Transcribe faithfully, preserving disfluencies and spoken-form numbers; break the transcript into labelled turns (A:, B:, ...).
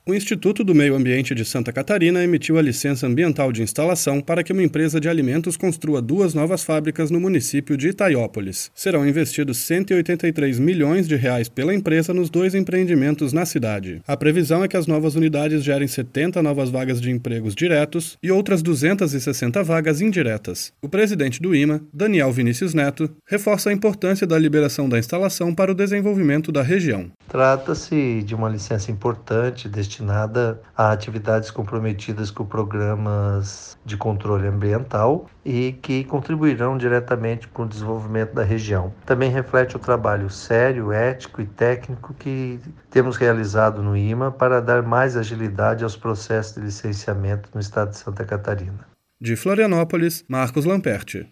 A: O Instituto do Meio Ambiente de Santa Catarina emitiu a licença ambiental de instalação para que uma empresa de alimentos construa duas novas fábricas no município de Itaiópolis. Serão investidos cento e oitenta e três milhões de reais pela empresa nos dois empreendimentos na cidade. A previsão é que as novas unidades gerem setenta novas vagas de empregos diretos e outras duzentas e sessenta vagas indiretas. O presidente do I M A, Daniel Vinícius Neto, reforça a importância da liberação da instalação para o desenvolvimento da região.
B: Trata-se de uma licença importante destinada a atividades comprometidas com programas de controle ambiental e que contribuirão diretamente com o desenvolvimento da região. Também reflete o trabalho sério, ético e técnico que temos realizado no I M A para dar mais agilidade aos processos de licenciamento no estado de Santa Catarina.
A: De Florianópolis, Marcos Lamperti.